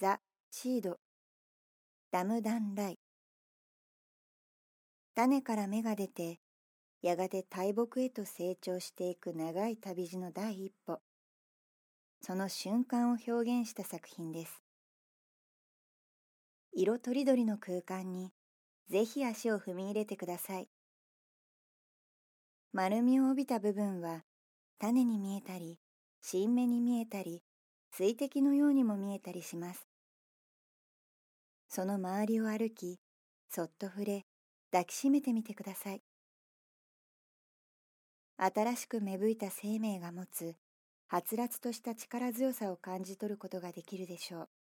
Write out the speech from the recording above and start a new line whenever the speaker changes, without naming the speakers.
ザ・シード、ダムダンライ。種から芽が出て、やがて大木へと成長していく長い旅路の第一歩。その瞬間を表現した作品です。色とりどりの空間に、ぜひ足を踏み入れてください。丸みを帯びた部分は、種に見えたり、新芽に見えたり、水滴のようにも見えたりします。その周りを歩き、そっと触れ、抱きしめてみてください。新しく芽吹いた生命が持つ、はつらつとした力強さを感じ取ることができるでしょう。